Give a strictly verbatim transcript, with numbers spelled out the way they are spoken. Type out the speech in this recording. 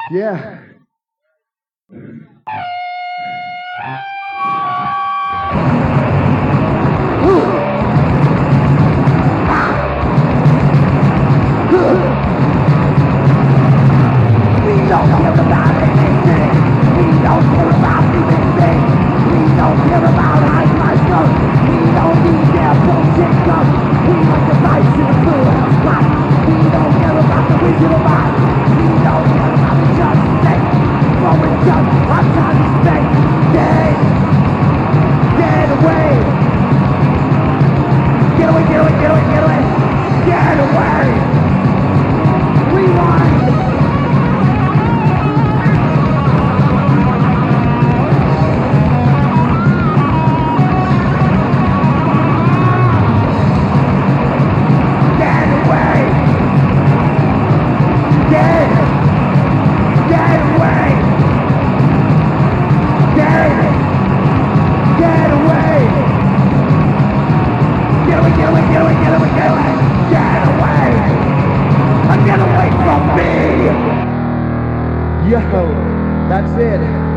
Yeah. We don't care about anything. We don't care about anything. We don't care about high myself. We don't need their bullshit stuff. We like the fight to the food and spot. We don't care about the wizard of Oz. We don't care about the justice. But we're just our time to spend. Get, get away. Get away, get away, get away, get away. Get away. Rewind. Yo, that's it.